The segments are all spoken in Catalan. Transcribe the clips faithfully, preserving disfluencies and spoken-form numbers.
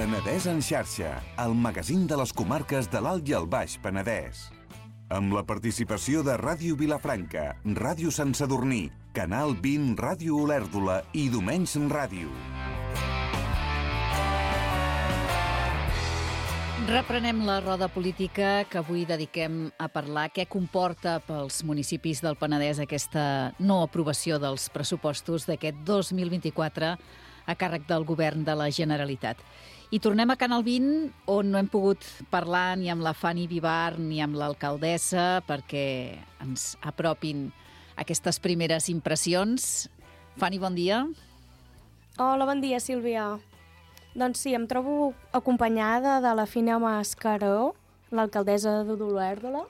Penedès en xarxa, el magazín de les comarques de l'Alt i el Baix Penedès. Amb la participació de Ràdio Vilafranca, Ràdio Sant Sadurní, Canal vint, Ràdio Olèrdola i Domenys Ràdio. Reprenem la roda política que avui dediquem a parlar què comporta pels municipis del Penedès aquesta no aprovació dels pressupostos d'aquest dos mil vint-i-quatre a càrrec del govern de la Generalitat. I tornem a Canal vint, on no hem pogut parlar ni amb la Fanny Vivar ni amb l'alcaldessa perquè ens apropin aquestes primeres impressions. Fanny, bon dia. Hola, bon dia, Sílvia. Doncs sí, em trobo acompanyada de la Fina Mascaró, l'alcaldessa d'Olèrdola.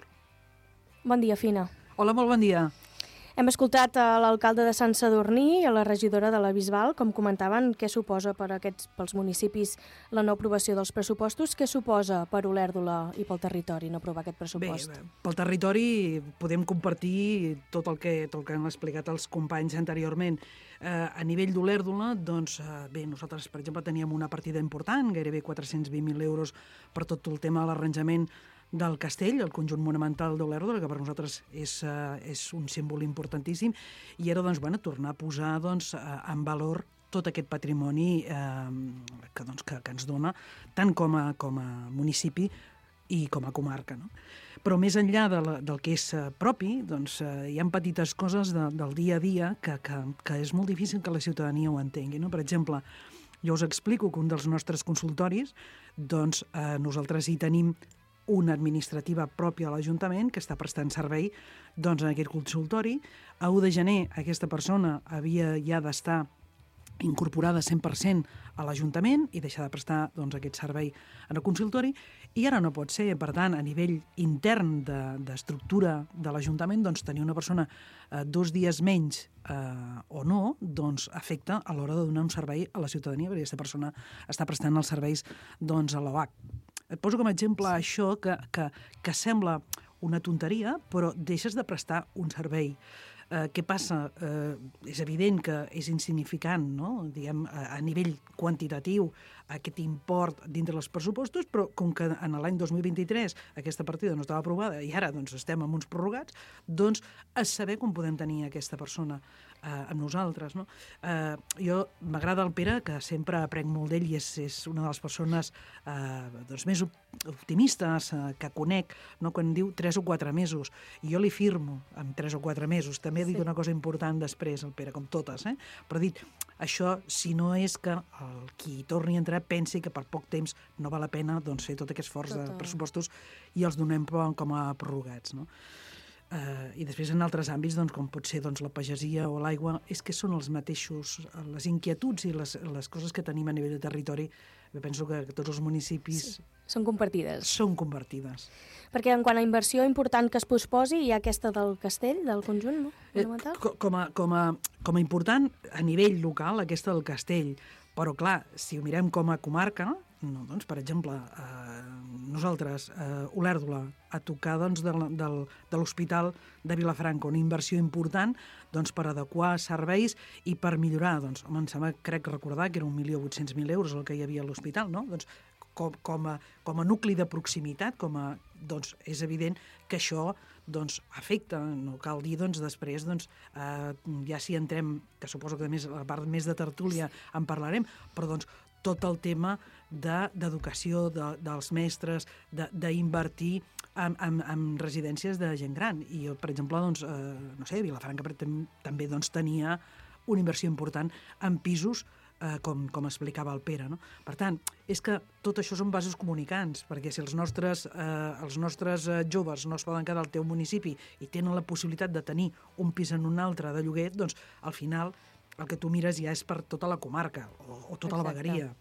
Bon dia, Fina. Hola, molt bon dia. Hem escoltat a l'alcalde de Sant Sadurní i a la regidora de la Bisbal, com comentaven, què suposa per aquests, pels municipis la no aprovació dels pressupostos, què suposa per Olèrdola i pel territori no aprovar aquest pressupost? Bé, pel territori podem compartir tot el que, tot el que han explicat els companys anteriorment. Eh, a nivell d'Olèrdola, doncs, eh, bé, nosaltres, per exemple, teníem una partida important, gairebé quatre-cents vint mil euros per tot el tema de l'arranjament del castell, el conjunt monumental d'Olèrdola, que per nosaltres és, uh, és un símbol importantíssim, i era doncs, bueno, tornar a posar doncs, uh, en valor tot aquest patrimoni uh, que, doncs, que, que ens dona tant com a, com a municipi i com a comarca. No? Però més enllà de la, del que és uh, propi, doncs, uh, hi ha petites coses de, del dia a dia que, que, que és molt difícil que la ciutadania ho entengui. No? Per exemple, jo us explico que un dels nostres consultoris, doncs, uh, nosaltres hi tenim una administrativa pròpia a l'Ajuntament que està prestant servei doncs, en aquest consultori. A u de gener aquesta persona havia ja d'estar incorporada cent per cent a l'Ajuntament i deixar de prestar doncs, aquest servei en el consultori, i ara no pot ser. Per tant, a nivell intern d'estructura de, de l'Ajuntament, doncs, tenir una persona eh, dos dies menys eh, o no, doncs, afecta a l'hora de donar un servei a la ciutadania, perquè aquesta persona està prestant els serveis doncs, a l'O H. Et poso com a exemple això que, que, que sembla una tonteria, però deixes de prestar un servei. Eh, què passa? Eh, és evident que és insignificant, no? Diguem, a, a nivell quantitatiu, aquest import dintre dels pressupostos, però com que en l'any dos mil vint-i-tres aquesta partida no estava aprovada i ara doncs, estem amb uns prorrogats, doncs a saber com podem tenir aquesta persona eh, amb nosaltres. No? Eh, jo m'agrada el Pere, que sempre aprenc molt d'ell i és, és una de les persones eh, doncs, més optimistes eh, que conec, no? Quan diu tres o quatre mesos. I jo li firmo amb tres o quatre mesos. També ha dit sí. Una cosa important després, el Pere, com totes, eh? Però ha dit, això, si no és que el qui torni a entrar pensi que per poc temps no val la pena doncs, fer tot aquest esforç Total. de pressupostos i els donem com a prorrogats, no? Uh, I després en altres àmbits, doncs, com pot ser doncs, la pagesia o l'aigua, és que són els mateixos, les inquietuds i les, les coses que tenim a nivell de territori. Jo penso que, que tots els municipis... Sí. Són compartides. Són compartides. Perquè en quant a inversió important que es posposi, hi ha aquesta del castell, del conjunt, no? Eh, com, a, com, a, com a important, a nivell local, aquesta del castell. Però, clar, si ho mirem com a comarca, no, doncs, per exemple, eh, nosaltres, eh, Olèrdola, a tocar doncs, de, de, de l'Hospital de Vilafranca, una inversió important doncs, per adequar serveis i per millorar. Doncs, home, em sembla, crec recordar que era un milió vuit-cents mil euros el que hi havia a l'hospital, no? Doncs, com, com, a, com a nucli de proximitat, com a, doncs, és evident que això doncs, afecta. No cal dir doncs, després, doncs, eh, ja si entrem, que suposo que a més, a la part més de tertúlia en parlarem, però doncs, tot el tema d'educació de, de, dels mestres, d'invertir en, en, en residències de gent gran. I, per exemple, doncs, eh, no sé, Vilafranca també doncs, tenia una inversió important en pisos Eh, com, com explicava el Pere. No? Per tant, és que tot això són vasos comunicants, perquè si els nostres, eh, els nostres eh, joves no es poden quedar al teu municipi i tenen la possibilitat de tenir un pis en un altre de lloguer, doncs al final el que tu mires ja és per tota la comarca o, o tota Exacte. La vegueria.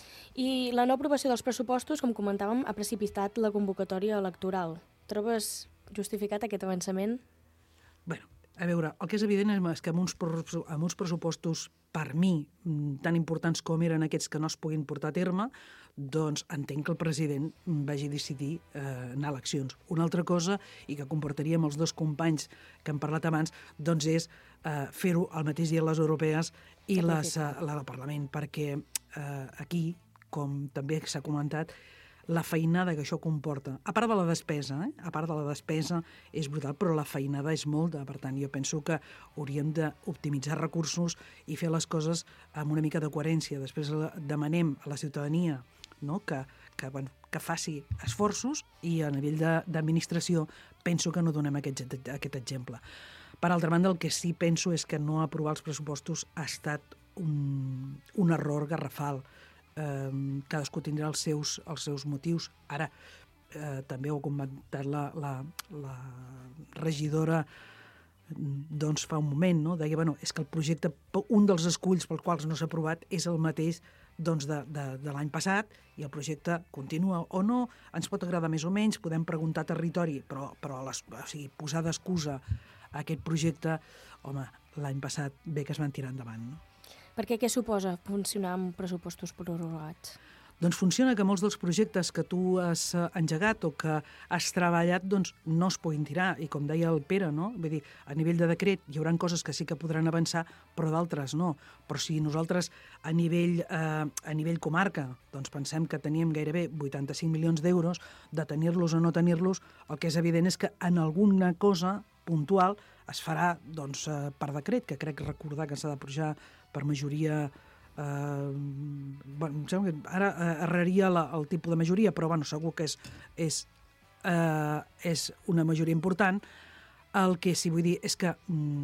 I la no aprovació dels pressupostos, com comentàvem, ha precipitat la convocatòria electoral. Trobes justificat aquest avançament? Bé, a veure, el que és evident és que amb uns, amb uns pressupostos per mi, tan importants com eren aquests que no es puguin portar a terme, doncs entenc que el president vagi a decidir eh, anar a eleccions. Una altra cosa, i que comportaria amb els dos companys que hem parlat abans, doncs és eh, fer-ho el mateix dia les europees i les, eh, la del Parlament, perquè eh, aquí com també s'ha comentat, la feinada que això comporta. A part de la despesa, eh? a part de la despesa és brutal, però la feinada és molta. Per tant, jo penso que hauríem d'optimitzar recursos i fer les coses amb una mica de coherència. Després demanem a la ciutadania, no? que, que, bueno, que faci esforços i a nivell d'administració penso que no donem aquest, aquest exemple. Per altra banda, el que sí penso és que no aprovar els pressupostos ha estat un, un error garrafal. Eh, cadascú tindrà els seus, els seus motius. Ara, eh, també ho ha comentat la, la, la regidora doncs fa un moment, no? Deia, bueno, és que el projecte, un dels esculls pels quals no s'ha aprovat és el mateix doncs, de, de, de l'any passat, i el projecte continua o no, ens pot agradar més o menys, podem preguntar territori, però, però les, o sigui, posar d'excusa a aquest projecte, home, l'any passat bé que es van tirar endavant, no? Perquè què suposa funcionar amb pressupostos prorrogats? Doncs funciona que molts dels projectes que tu has engegat o que has treballat doncs no es puguin tirar. I com deia el Pere, no? Vull dir, a nivell de decret hi haurà coses que sí que podran avançar, però d'altres no. Però si nosaltres a nivell, eh, a nivell comarca doncs pensem que teníem gairebé vuitanta-cinc milions d'euros, de tenir-los o no tenir-los, el que és evident és que en alguna cosa puntual es farà doncs, eh, per decret, que crec recordar que s'ha de pujar per majoria. Uh, bueno, em sembla que ara uh, erraria la, el tipus de majoria, però bueno, segur que és, és, uh, és una majoria important. El que sí vull dir és que,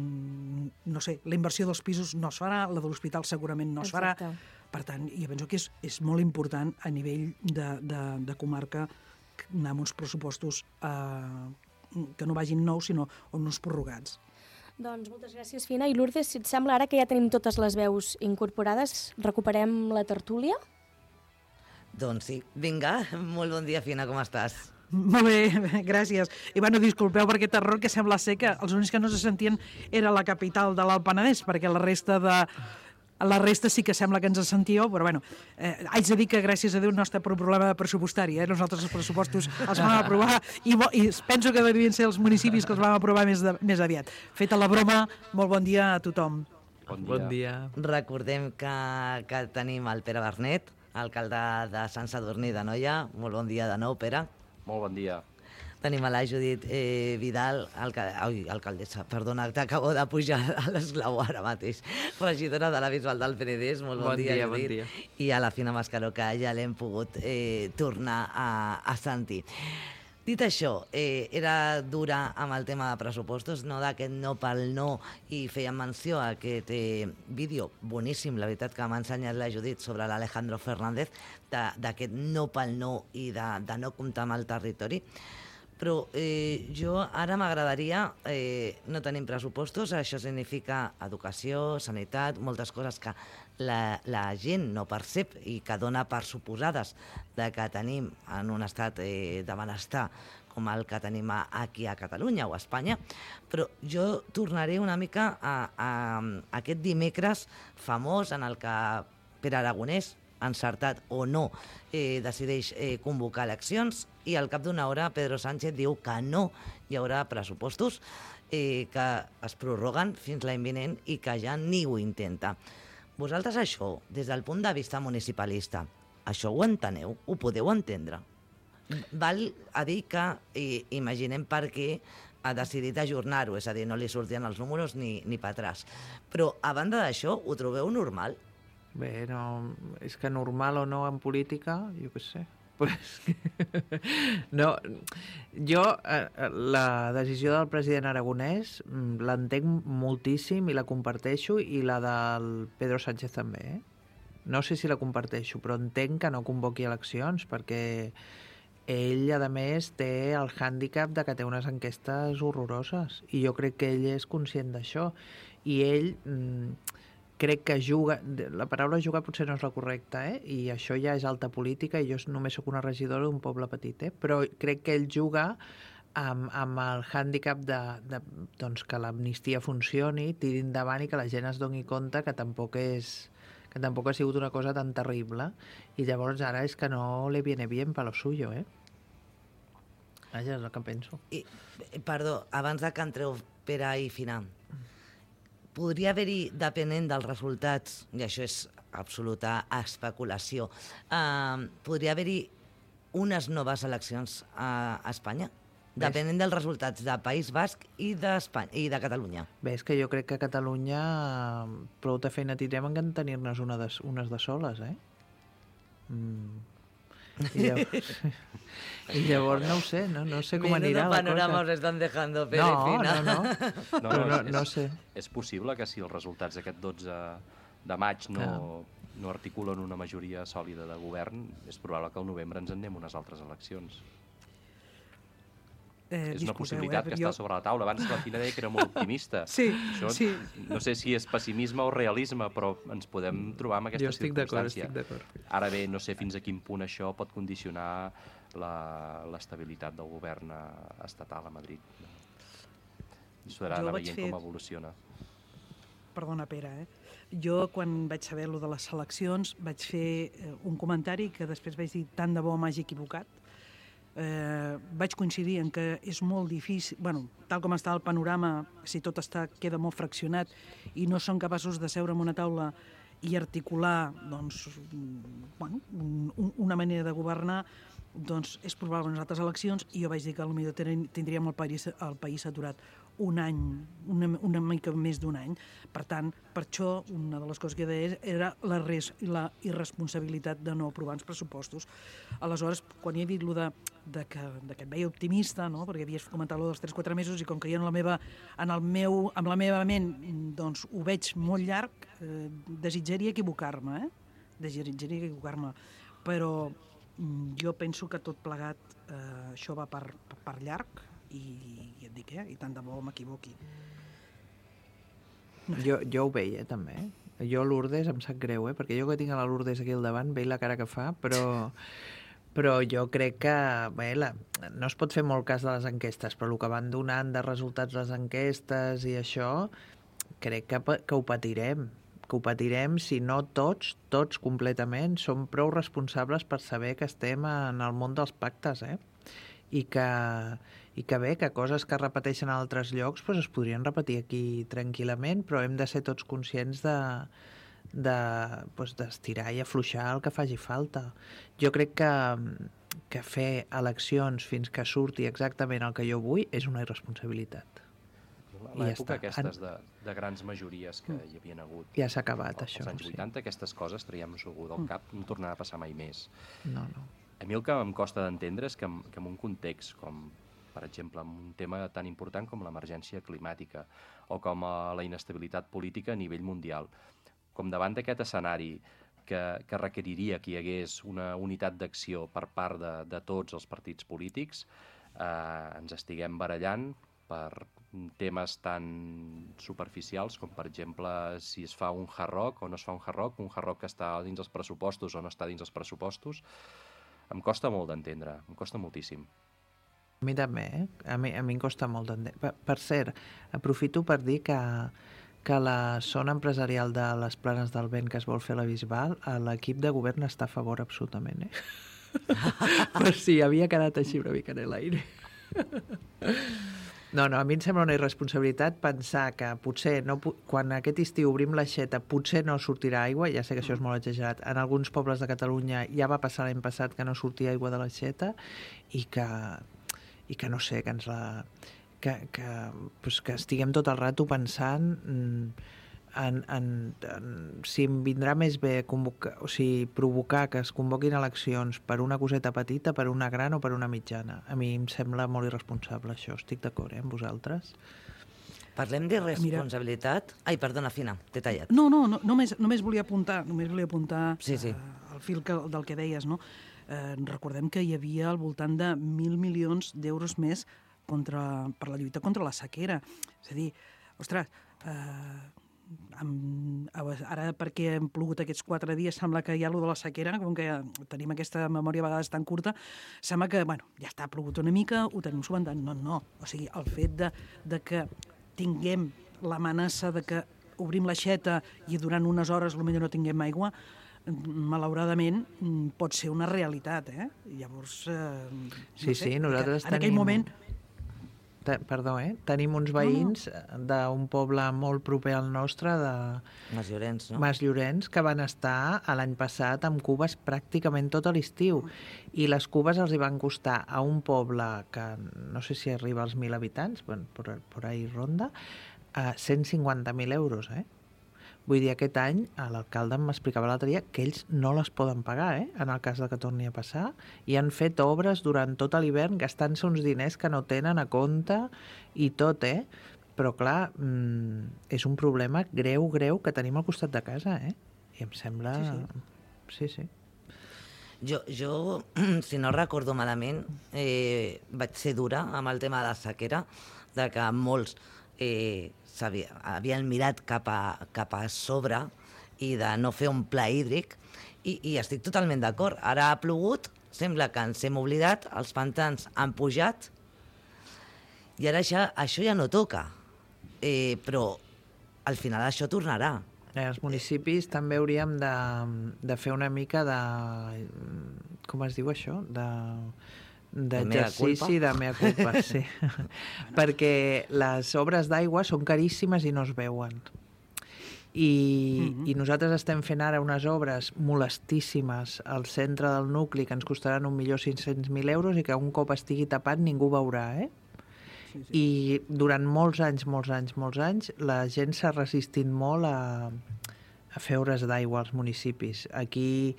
mm, no sé, la inversió dels pisos no es farà, la de l'hospital segurament no es farà. Exacte. Per tant, jo penso que és, és molt important a nivell de, de, de comarca anar amb uns pressupostos uh, que no vagin nous, sinó uns prorrogats. Doncs moltes gràcies, Fina. I Lourdes, si et sembla, ara que ja tenim totes les veus incorporades, recuperem la tertúlia? Doncs sí. Vinga, molt bon dia, Fina, com estàs? Molt bé, gràcies. I bueno, disculpeu per aquest error, que sembla ser que els únics que no se sentien era la capital de l'Alt Penedès, perquè la resta de... La resta sí que sembla que ens sentíeu, però bueno, eh, haig de dir que gràcies a Déu no està per un problema pressupostari, eh? Nosaltres els pressupostos els vam aprovar i, bo, i penso que devien ser els municipis que els vam aprovar més, de, més aviat. Feta la broma, molt bon dia a tothom. Bon dia. Bon dia. Recordem que, que tenim el Pere Bernet, alcalde de Sant Sadurní d'Anoia. Molt bon dia de nou, Pere. Molt bon dia. Tenim a la Judit eh, Vidal, alca... Ai, alcaldessa, perdona, t'acabo de pujar a l'esglaó ara mateix, regidora de la Bisbal del Penedès. Molt bon, Bon dia, dia, Judit. bon dia. I a la Fina Mascaró, que ja l'hem pogut eh, tornar a, a sentir. Dit això, eh, era dura amb el tema de pressupostos, no d'aquest no pel no, i feia menció a aquest eh, vídeo boníssim, la veritat, que m'ha ensenyat la Judit sobre l'Alejandro Fernández, d'aquest no pel no i de, de no comptar amb el territori. Però eh, jo ara m'agradaria, eh, no tenim pressupostos, això significa educació, sanitat, moltes coses que la, la gent no percep i que dona per suposades de que tenim en un estat eh, de benestar com el que tenim aquí a Catalunya o a Espanya, però jo tornaré una mica a, a, a aquest dimecres famós en el que Pere Aragonès, encertat o no, eh, decideix eh, convocar eleccions, i al cap d'una hora Pedro Sánchez diu que no hi haurà pressupostos, eh, que es prorroguen fins l'any vinent i que ja ni ho intenta. Vosaltres això, des del punt de vista municipalista, això ho enteneu? Ho podeu entendre? Val a dir que eh, imaginem per què ha decidit ajornar-ho, és a dir, no li sortien els números ni, ni per atràs. Però, a banda d'això, ho trobeu normal? Bé, no, és que normal o no en política, jo què sé. Pues, no, jo eh, la decisió del president Aragonès l'entenc moltíssim i la comparteixo, i la del Pedro Sánchez també, eh? No sé si la comparteixo, però entenc que no convoqui eleccions, perquè ell, a més, té el hàndicap de que té unes enquestes horroroses, i jo crec que ell és conscient d'això, i ell... Mm, crec que juga, la paraula jugar potser no és la correcta, eh? I això ja és alta política, i jo només sóc una regidora d'un poble petit, eh? Però crec que ell juga amb, amb el hàndicap de, de, doncs, que l'amnistia funcioni, tiri endavant, i que la gent es doni compte que tampoc és que tampoc ha sigut una cosa tan terrible, i llavors ara és que no le viene bien pa lo suyo, eh? Això és el que penso. I, perdó, abans de que entreu Pere i Fina, podria haver-hi, depenent dels resultats, i això és absoluta especulació, uh, podria haver-hi unes noves eleccions a, a Espanya? Depenent dels resultats de País Basc i d'Espanya i de Catalunya. Bé, és que jo crec que a Catalunya prou de feina tindrem en tenir-nos una de, unes de soles, eh? Mm. I, llavors, I llavors no ho sé, no, no sé com anirà la cosa. panorama us estan dejando, Pere no, Fina. No, no, no, no, no, és, no sé. És possible que si els resultats d'aquest dotze de maig no, no articulen una majoria sòlida de govern, és probable que al novembre ens en anem unes altres eleccions. Eh, és una disculpeu, possibilitat eh, que jo... està sobre la taula. Abans la Fina deia que era molt optimista. Sí, Això, sí. No sé si és pessimisme o realisme, però ens podem trobar amb aquesta jo estic circumstància. Jo estic d'acord. Ara bé, no sé fins a quin punt això pot condicionar l'estabilitat del govern estatal a Madrid. Ens podrà anar veient fer... com evoluciona. Perdona, Pere, eh? Jo, quan vaig saber lo de les eleccions, vaig fer eh, un comentari que després vaig dir tant de bo m'hagi equivocat. Eh, vaig coincidir en que és molt difícil, bueno, tal com està el panorama, si tot està, queda molt fraccionat i no són capaços de seure en una taula i articular doncs, bueno, un, una manera de governar, doncs és probable en les altres eleccions, i jo vaig dir que potser tindríem el país, el país aturat un any, una, una mica més d'un any. Per tant, per això, una de les coses que deia era la, res, la irresponsabilitat de no aprovar els pressupostos. Aleshores, quan he dit lo de, de, que, de que et veia optimista, no? Perquè havies comentat lo dels tres quatre mesos, i com que jo en la meva, en el meu, amb la meva ment doncs, ho veig molt llarg, eh, desitjaria equivocar-me, eh? Desitjaria equivocar-me. Però jo penso que tot plegat eh, això va per, per llarg, i, i et dic, eh? I tant de bo m'equivoqui. No. Jo, jo ho veia, també. Jo, Lourdes, em sap greu, eh? Perquè jo que tinc a la Lourdes aquí al davant, veig la cara que fa, però, però jo crec que bé, la, no es pot fer molt cas de les enquestes, però el que van donant de resultats les enquestes i això, crec que, que ho patirem. que ho patirem si no tots, tots completament, som prou responsables per saber que estem en el món dels pactes, eh? I que, i que bé, que coses que es repeteixen a altres llocs doncs es podrien repetir aquí tranquil·lament, però hem de ser tots conscients de, de, doncs d'estirar i afluixar el que faci falta. Jo crec que, que fer eleccions fins que surti exactament el que jo vull és una irresponsabilitat. L'època ja aquestes de, de grans majories que hi havien hagut. Ja s'ha acabat, això. Als anys vuitanta, sí. Aquestes coses traiem-nos algú del cap, no tornarà a passar mai més. No, no. A mi el que em costa d'entendre és que, que en un context com, per exemple, en un tema tan important com l'emergència climàtica o com a la inestabilitat política a nivell mundial, com davant d'aquest escenari que, que requeriria que hi hagués una unitat d'acció per part de, de tots els partits polítics, eh, ens estiguem barallant per temes tan superficials com, per exemple, si es fa un hard rock o no es fa un hard rock, un hard rock que està dins els pressupostos o no està dins els pressupostos. Em costa molt d'entendre, em costa moltíssim. A mi també, eh? A mi, a mi em costa molt d'entendre. Per, per cert, aprofito per dir que, que la zona empresarial de les Planes del Vent que es vol fer a la Bisbal, l'equip de govern està a favor absolutament, eh? Per si havia quedat així una mica en l'aire. No, no, a mi em sembla una irresponsabilitat pensar que potser no, quan aquest estiu obrim l'aixeta potser no sortirà aigua, ja sé que això és molt exagerat, en alguns pobles de Catalunya ja va passar l'any passat que no sortia aigua de l'aixeta i que, i que no sé, que ens la... que, que, pues que estiguem tot el rato pensant en, en, en si em vindrà més bé convocar, o sigui, provocar que es convoquin eleccions per una coseta petita, per una gran o per una mitjana. A mi em sembla molt irresponsable això, estic d'acord, eh, amb vosaltres. Parlem d'irresponsabilitat. Ai, perdona, Fina, t'he tallat. No, no, no només, només volia apuntar, només volia apuntar sí, sí. Uh, al fil que, del que deies, no? Uh, recordem que hi havia al voltant de mil milions d'euros més contra, per la lluita contra la sequera. És a dir, ostres, uh, amb, ara perquè hem plogut aquests quatre dies sembla que hi ha allò de la sequera, com que tenim aquesta memòria a vegades tan curta, sembla que, bueno, ja està plogut una mica, ho tenim solventat. No, no, o sigui, el fet de, de que tinguem l'amenaça de que obrim l'aixeta i durant unes hores potser no tinguem aigua, malauradament pot ser una realitat, eh? Llavors, eh, no sí, sé, sí, nosaltres en tenim... aquell moment... te, perdó, eh? Tenim uns veïns d'un poble molt proper al nostre, de Mas Llorenç, no? Mas Llorenç, que van estar l'any passat amb cubes pràcticament tot l'estiu. I les cubes els hi van costar a un poble que no sé si arriba als mil habitants, bueno, per, per ahí ronda, a cent cinquanta mil euros, eh? Vull dir, aquest any l'alcalde m'explicava l'altre dia que ells no les poden pagar, eh? En el cas de que torni a passar, i han fet obres durant tot l'hivern gastant-se uns diners que no tenen a compte i tot, eh? Però, clar, mmm, és un problema greu, greu que tenim al costat de casa, eh? I em sembla... Sí, sí. sí. Jo, jo, si no recordo malament, eh, vaig ser dura amb el tema de la sequera, de que molts eh, havien mirat cap a, cap a sobre i de no fer un pla hídric, i, i estic totalment d'acord. Ara ha plogut, sembla que ens hem oblidat, els pantans han pujat, i ara ja, això ja no toca. Eh, però al final això tornarà. Eh, els municipis eh, també hauríem de, de fer una mica de... Com es diu això? De... d'exercici de mea culpa, sí. Perquè les obres d'aigua són caríssimes i no es veuen. I, mm-hmm. i nosaltres estem fent ara unes obres molestíssimes al centre del nucli que ens costaran un milió cinc-cents mil euros i que un cop estigui tapat ningú veurà, eh? Sí, sí. I durant molts anys, molts anys, molts anys, la gent s'ha resistit molt a, a fer obres d'aigua als municipis. Aquí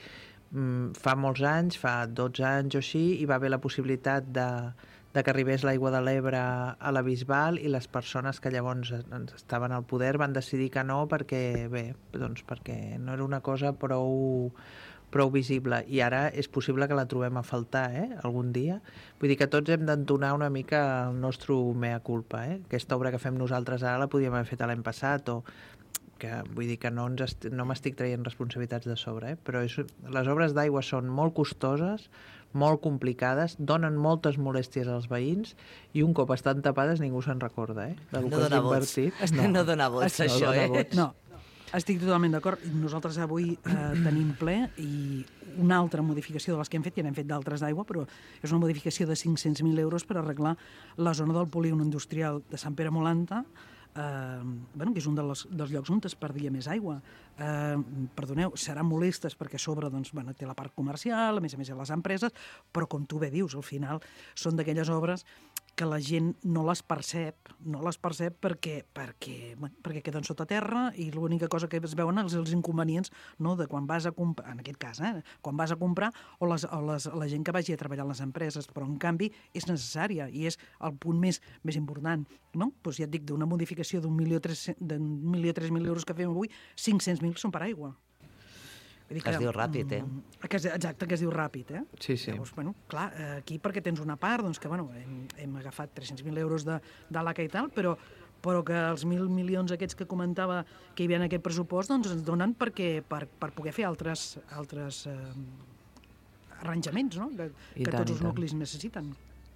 fa molts anys, fa dotze anys o així, hi va haver la possibilitat de, de que arribés l'aigua de l'Ebre a la Bisbal, i les persones que llavors estaven al poder van decidir que no perquè, bé, doncs perquè no era una cosa prou, prou visible. I ara és possible que la trobem a faltar, eh, algun dia. Vull dir que tots hem d'entonar una mica el nostre mea culpa, eh? Aquesta obra que fem nosaltres ara la podíem haver fet l'any passat, o que vull dir que no, ens no m'estic traient responsabilitats de sobre, eh? Però és, les obres d'aigua són molt costoses, molt complicades, donen moltes molèsties als veïns, i un cop estan tapades ningú se'n recorda, eh? No dona vots. No, no dona vots, això, eh? No, estic totalment d'acord. Nosaltres avui eh, tenim ple, i una altra modificació de les que hem fet, ja n'hem fet d'altres d'aigua, però és una modificació de cinc-cents mil euros per arreglar la zona del polígon industrial de Sant Pere Molanta, Uh, bueno, que és un dels, dels llocs on es perdia més aigua. Uh, perdoneu, seran molestes perquè a sobre doncs, bueno, té la part comercial, a més a més a les empreses, però com tu bé dius, al final són d'aquelles obres que la gent no les percep, no les percep perquè, perquè, bueno, perquè queden sota terra, i l'única cosa que es veuen és els inconvenients, no, de quan vas a comprar, en aquest cas, eh, quan vas a comprar, o, les, o les, la gent que vagi a treballar a les empreses, però en canvi és necessària i és el punt més, més important. No? Pues ja et dic, d'una modificació d'un milió tres mil euros que fem avui, cinc-cents mil són per aigua. Que, que es diu ràpid, eh? Que es, exacte, que es diu ràpid, eh? Sí, sí. Llavors, bueno, clar, aquí perquè tens una part, doncs que, bueno, hem, hem agafat tres-cents mil euros de, de l'A C A i tal, però, però que els mil milions aquests que comentava que hi havia en aquest pressupost, doncs ens donen perquè, per, per poder fer altres, altres eh, arranjaments, no?, que, que tots els nuclis necessiten.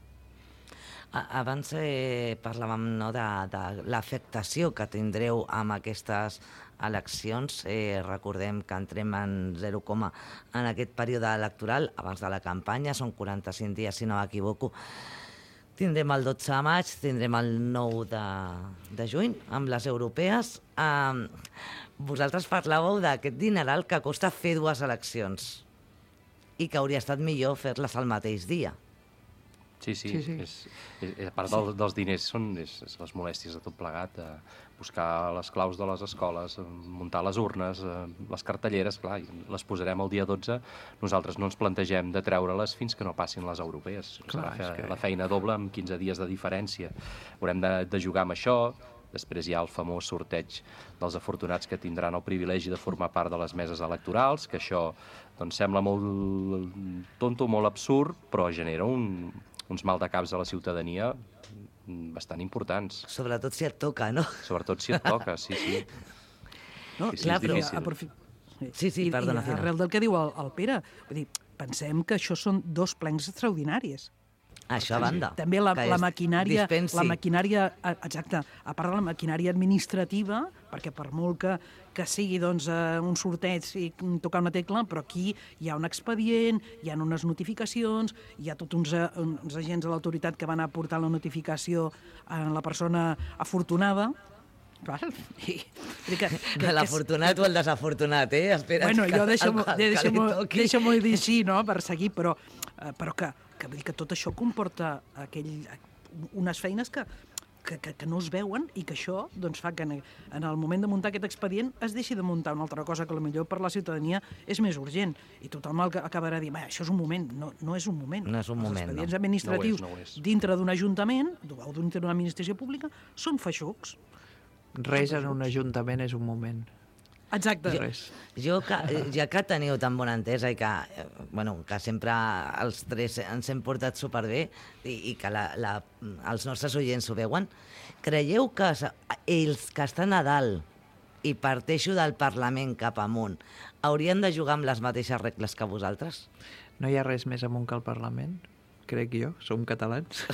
Abans eh, parlàvem, no, de, de l'afectació que tindreu amb aquestes eleccions. Eh, recordem que entrem en zero coma en aquest període electoral, abans de la campanya, són quaranta-cinc dies, si no m'equivoco. Tindrem el dotze de maig, tindrem el nou de, de juny, amb les europees. Eh, vosaltres parlàveu d'aquest dineral que costa fer dues eleccions i que hauria estat millor fer-les al mateix dia. Sí, sí, sí, sí. És, és, és, a part sí. dels, dels diners són és, és les molèsties de tot plegat, eh, buscar les claus de les escoles, eh, muntar les urnes, eh, les cartelleres, clar, les posarem el dia dotze, nosaltres no ens plantegem de treure-les fins que no passin les europees. Clar, Serà que... la feina doble amb quinze dies de diferència. Haurem de, de jugar amb això. Després hi ha el famós sorteig dels afortunats que tindran el privilegi de formar part de les meses electorals, que això doncs, sembla molt tonto, molt absurd, però genera un... uns maldecaps a la ciutadania bastant importants. Sobretot si et toca, no? Sobretot si et toca, sí, sí. No, sí, sí, clar, és però... difícil. Aprofi... Sí, sí, perdona, I, i arrel del que diu el, el Pere, vull dir, pensem que això són dos plens extraordinaris. Això a banda. També la, que la es maquinària, dispensi. la maquinària, eh, exacte, a part de la maquinària administrativa, perquè per molt que, que sigui doncs, eh, un sorteig i tocar una tecla, però aquí hi ha un expedient, hi ha unes notificacions, hi ha tots uns, eh, uns agents de l'autoritat que van aportar la notificació a la persona afortunada. Val? I, i que, que, L'afortunat o el desafortunat, eh? Espera, bueno, que, jo deixa-m'ho que, que deixa toqui. deixa dir així, no?, per seguir, però, eh, però que, que, vull dir que tot això comporta aquell, unes feines que, que, que, que no es veuen i que això doncs, fa que en, en el moment de muntar aquest expedient es deixi de muntar una altra cosa que potser per la ciutadania és més urgent. I tothom acabarà dient, això és un moment. No, no és un moment. No és un moment, Els expedients no. administratius No ho és, no ho és. dintre d'un ajuntament o dintre d'una administració pública són feixucs. Res en un ajuntament és un moment. Exacte. Res. Jo, que, ja que teniu tan bona entesa i que, eh, bueno, que sempre els tres ens hem portat superbé i, i que la, la, els nostres oients ho veuen, creieu que ells que estan a dalt, i parteixo del Parlament cap amunt, haurien de jugar amb les mateixes regles que vosaltres? No hi ha res més amunt que el Parlament, crec jo, som catalans.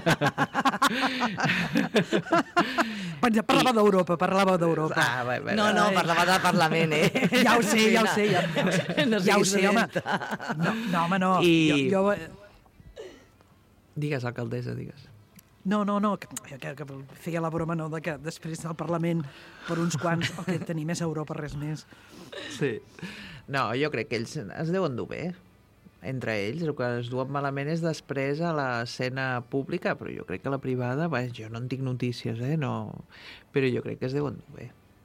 Parlava d'Europa, parlava d'Europa. Ah, bé, bé, No, no, parlava del Parlament, eh? Ja ho sé, ja ho sé, ja, ja ho sé, No ja ho siguis sé, home. dolenta. No, no, home, no. I- Jo, jo, Digues, alcaldessa, digues. no, no, no, que, que, que feia la broma, no, de que després del Parlament, per uns quants, el que tenim és Europa, res més. Sí. No, jo crec que ells es deuen dur bé. Entre ells, el que es duen malament és després a l'escena pública, però jo crec que a la privada, bé, jo no en tinc notícies, eh? No... Però jo crec que es deuen dur bé.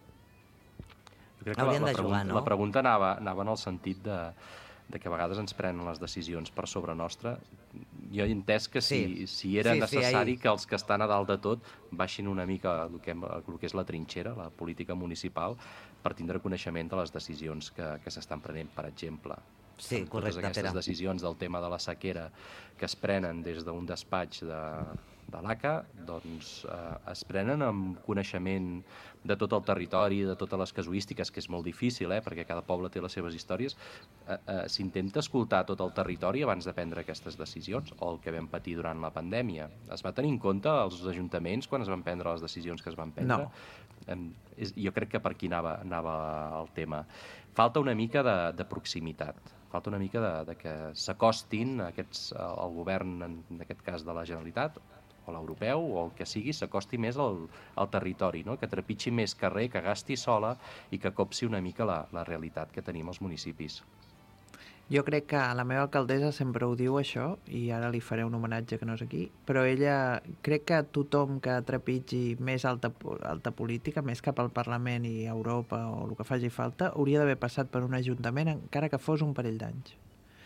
Jo crec que Haurien la, la, de pregunta, jugar, no? la pregunta anava, anava en el sentit de, de que a vegades ens prenen les decisions per sobre nostra. Jo he entès que si, Sí. si era Sí, sí, necessari ahí. que els que estan a dalt de tot baixin una mica el que, el que és la trinxera, la política municipal, per tindre coneixement de les decisions que, que s'estan prenent, per exemple. Sí, Amb correcte, totes aquestes Pere. decisions del tema de la sequera que es prenen des d'un despatx de, de l'A C A, doncs eh, es prenen amb coneixement de tot el territori, de totes les casuístiques, que és molt difícil, eh, perquè cada poble té les seves històries. Eh, eh, S'intenta escoltar tot el territori abans de prendre aquestes decisions, o el que vam patir durant la pandèmia. Es va tenir en compte els ajuntaments quan es van prendre les decisions que es van prendre? No. Em, és, jo crec que per aquí anava, anava el tema. Falta una mica de, de proximitat, falta una mica de, de que s'acostin aquests, el govern, en aquest cas de la Generalitat, o l'europeu, o el que sigui, s'acosti més al, al territori, no? Que trepitgi més carrer, que gasti sola i que copsi una mica la, la realitat que tenim als municipis. Jo crec que la meva alcaldessa sempre ho diu això, i ara li faré un homenatge que no és aquí, però ella, crec que tothom que trepitgi més alta, alta política, més cap al Parlament i a Europa o el que faci falta, hauria d'haver passat per un ajuntament encara que fos un parell d'anys.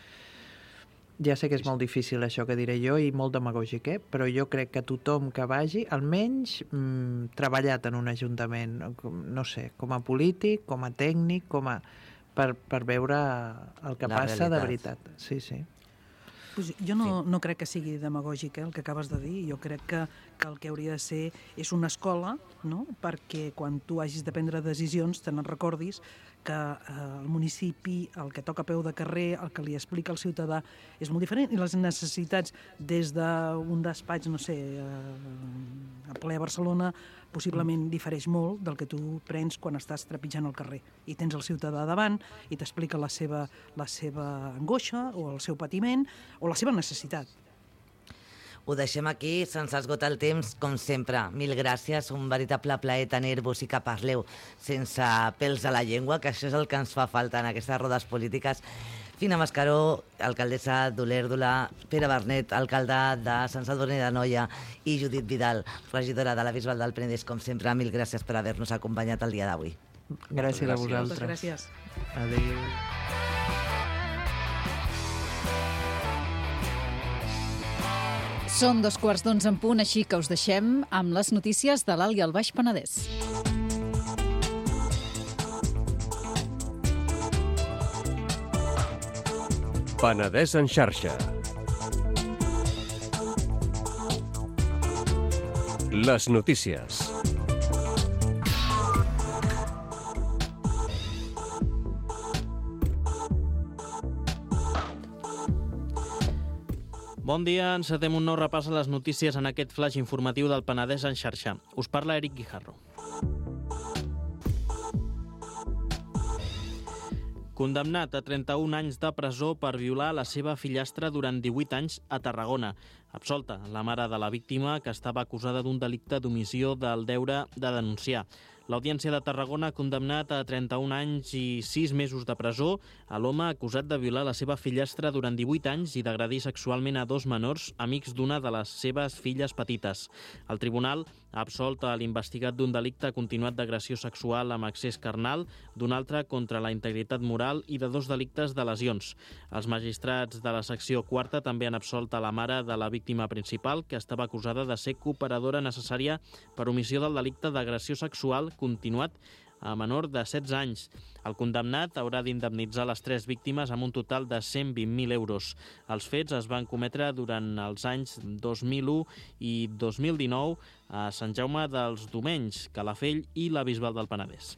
Ja sé que és molt difícil això que diré jo i molt demagògic, eh? Però jo crec que tothom que vagi, almenys mmm, treballat en un ajuntament, no sé, com a polític, com a tècnic, com a... per, per veure el que La passa de realitat. veritat. Sí, sí. Pues jo no, no crec que sigui demagògic, eh, el que acabes de dir. Jo crec que, que el que hauria de ser és una escola, no?, perquè quan tu hagis de prendre decisions te n'en recordis que eh, el municipi, el que toca a peu de carrer, el que li explica al ciutadà és molt diferent i les necessitats des d'un despatx, no sé, eh, a ple a Barcelona, possiblement difereix molt del que tu prens quan estàs trepitjant el carrer i tens el ciutadà davant i t'explica la seva, la seva angoixa o el seu patiment o la seva necessitat. Ho deixem aquí, se'ns esgota el temps, com sempre. Mil gràcies, un veritable plaer tenir-vos i que parleu sense pèls a la llengua, que això és el que ens fa falta en aquestes rodes polítiques. Fina Mascaró, alcaldessa d'Olèrdola, Pere Bernet, alcalde de Sant Sadurní d'Anoia, i Judit Vidal, regidora de la Bisbal del Penedès. Com sempre, mil gràcies per haver-nos acompanyat el dia d'avui. Gràcies a gràcies. vosaltres. Moltes gràcies. Adéu. Són dos quarts d'onze en punt, així que us deixem amb les notícies de l'Alt i el Baix Penedès. Penedès en xarxa. Les notícies. Bon dia, encetem un nou repàs a les notícies en aquest flash informatiu del Penedès en xarxa. Us parla Eric Guijarro. Condemnat a trenta-un anys de presó per violar la seva fillastra durant divuit anys a Tarragona. Absolta la mare de la víctima, que estava acusada d'un delicte d'omissió del deure de denunciar. L'Audiència de Tarragona ha condemnat a trenta-un anys i sis mesos de presó a l'home acusat de violar la seva fillastra durant divuit anys i d'agredir sexualment a dos menors, amics d'una de les seves filles petites. El tribunal ha absolt a l'investigat d'un delicte continuat d'agressió sexual amb accés carnal, d'un altre contra la integritat moral i de dos delictes de lesions. Els magistrats de la secció quarta també han absolt a la mare de la víctima principal, que estava acusada de ser cooperadora necessària per omissió del delicte d'agressió sexual continuat a menor de setze anys. El condemnat haurà d'indemnitzar les tres víctimes amb un total de cent vint mil euros. Els fets es van cometre durant els anys dos mil u i dos mil dinou a Sant Jaume dels Domenys, Calafell i la Bisbal del Penedès.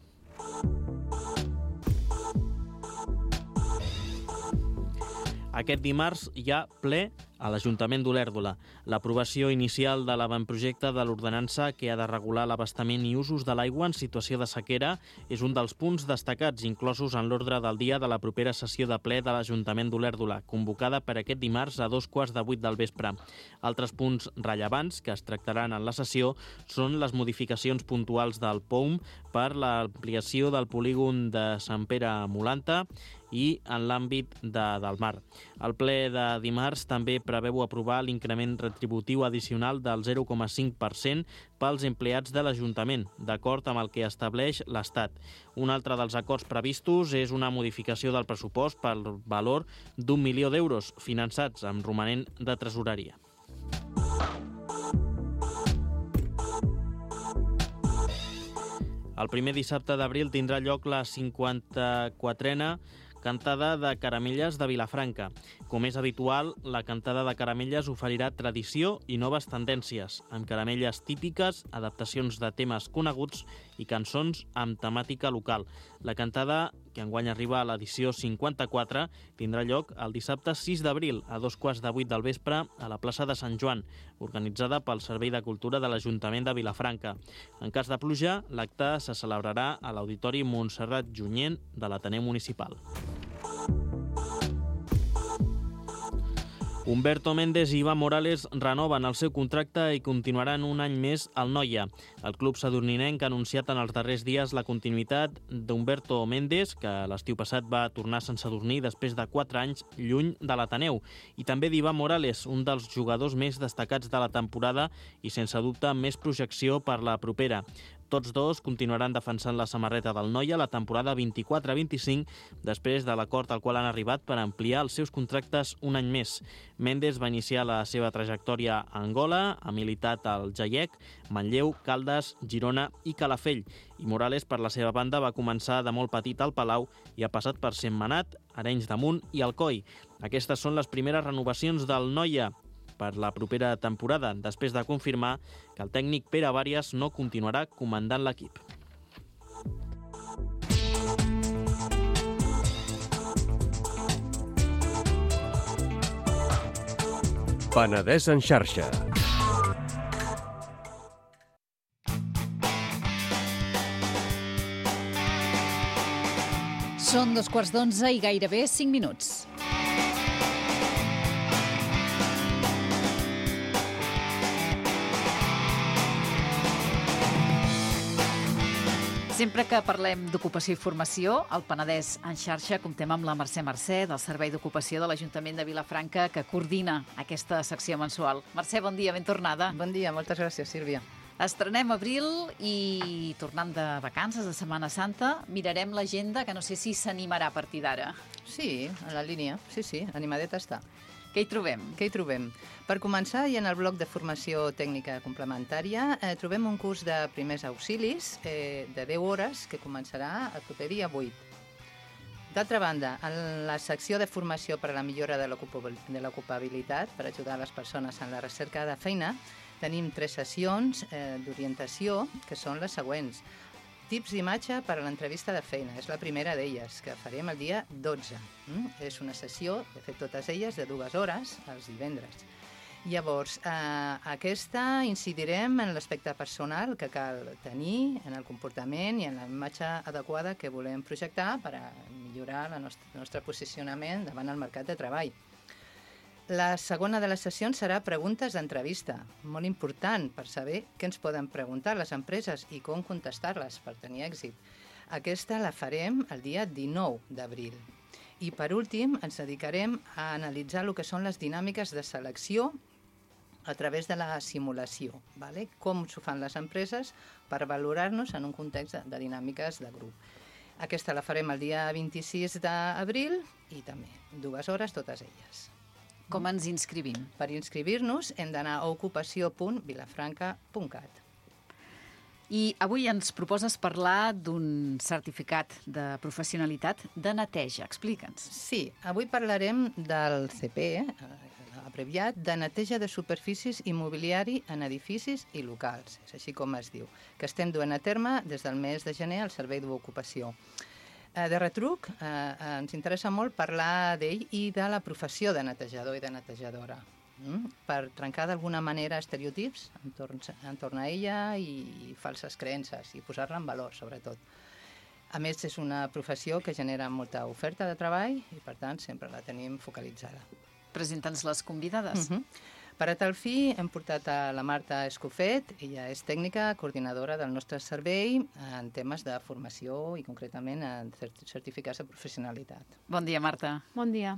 Aquest dimarts hi ha ple a l'Ajuntament d'Olèrdola. L'aprovació inicial de l'avantprojecte de l'ordenança que ha de regular l'abastament i usos de l'aigua en situació de sequera és un dels punts destacats inclosos en l'ordre del dia de la propera sessió de ple de l'Ajuntament d'Olèrdola, convocada per aquest dimarts a dos quarts de vuit del vespre. Altres punts rellevants que es tractaran en la sessió són les modificacions puntuals del P O U M per l'ampliació del polígon de Sant Pere a Molanta i en l'àmbit de, del mar. El ple de dimarts també preveu aprovar l'increment retributiu addicional del zero coma cinc per cent pels empleats de l'Ajuntament, d'acord amb el que estableix l'Estat. Un altre dels acords previstos és una modificació del pressupost per valor d'un milió d'euros, finançats amb romanent de tresoreria. El primer dissabte d'abril tindrà lloc la cinquanta-quatrena Cantada de Caramelles de Vilafranca. Com és habitual, la Cantada de Caramelles oferirà tradició i noves tendències, amb caramelles típiques, adaptacions de temes coneguts i cançons amb temàtica local. La Cantada, que enguany arriba a l'edició cinquanta-quatre, tindrà lloc el dissabte sis d'abril, a dos quarts de vuit del vespre, a la plaça de Sant Joan, organitzada pel Servei de Cultura de l'Ajuntament de Vilafranca. En cas de pluja, l'acte se celebrarà a l'Auditori Montserrat Junyent de l'Ateneu Municipal. Humberto Méndez i Iván Morales renoven el seu contracte i continuaran un any més al Noia. El club sadurninenc ha anunciat en els darrers dies la continuïtat d'Humberto Méndez, que l'estiu passat va tornar a Sant Sadurní després de quatre anys lluny de l'Ateneu, i també d'Iván Morales, un dels jugadors més destacats de la temporada i sense dubte amb més projecció per la propera. Tots dos continuaran defensant la samarreta del Noia la temporada vint-i-quatre vint-i-cinc després de l'acord al qual han arribat per ampliar els seus contractes un any més. Méndez va iniciar la seva trajectòria a Angola, ha militat al Jaiec, Manlleu, Caldes, Girona i Calafell. I Morales, per la seva banda, va començar de molt petit al Palau i ha passat per Sentmenat, Arenys de Munt i Alcoi. Aquestes són les primeres renovacions del Noia per la propera temporada, després de confirmar que el tècnic Pere Vàrias no continuarà comandant l'equip. Penedès en xarxa. Són dos quarts d'onze i gairebé cinc minuts. Sempre que parlem d'ocupació i formació, al Penedès en xarxa comptem amb la Mercè Mercè, del Servei d'Ocupació de l'Ajuntament de Vilafranca, que coordina aquesta secció mensual. Mercè, bon dia, ben tornada. Bon dia, moltes gràcies, Sílvia. Estrenem abril i tornant de vacances, de Setmana Santa, mirarem l'agenda, que no sé si s'animarà a partir d'ara. Sí, a la línia, sí, sí, animadeta està. Què hi trobem? Què hi trobem? Per començar, i en el bloc de formació tècnica complementària, eh, trobem un curs de primers auxilis eh, de deu hores que començarà el proper dia vuit. D'altra banda, en la secció de formació per a la millora de l'ocupabilitat, per ajudar les persones en la recerca de feina, tenim tres sessions eh, d'orientació, que són les següents. tips d'imatge per a l'entrevista de feina. És la primera d'elles, que farem el dia dotze. Mm? És una sessió, de fet totes elles, de dues hores, els divendres. Llavors, eh, aquesta incidirem en l'aspecte personal que cal tenir, en el comportament i en la imatge adequada que volem projectar per a millorar el nostre, nostre posicionament davant el mercat de treball. La segona de les sessions serà preguntes d'entrevista, molt important per saber què ens poden preguntar les empreses i com contestar-les per tenir èxit. Aquesta la farem el dia dinou d'abril. I per últim ens dedicarem a analitzar el que són les dinàmiques de selecció a través de la simulació, ¿vale? Com s'ho fan les empreses per valorar-nos en un context de, de dinàmiques de grup. Aquesta la farem el dia vint-i-sis d'abril i també dues hores totes elles. Com ens inscrivim? Per inscribir-nos hem d'anar a ocupació punt vilafranca punt cat. I avui ens proposes parlar d'un certificat de professionalitat de neteja. Explica'ns. Sí, avui parlarem del C P, eh, abreviat, de neteja de superfícies i mobiliari en edificis i locals. És així com es diu, que estem duent a terme des del mes de gener al Servei d'Ocupació. Eh, de retruc, eh, ens interessa molt parlar d'ell i de la professió de netejador i de netejadora, mm? per trencar d'alguna manera estereotips entorn, entorn a ella i falses creences i posar-la en valor, sobretot. A més, és una professió que genera molta oferta de treball i, per tant, sempre la tenim focalitzada. Presenta'ns les convidades. Uh-huh. Per a tal fi, hem portat a la Marta Escofet. Ella és tècnica, coordinadora del nostre servei en temes de formació i, concretament, en certificats de professionalitat. Bon dia, Marta. Bon dia.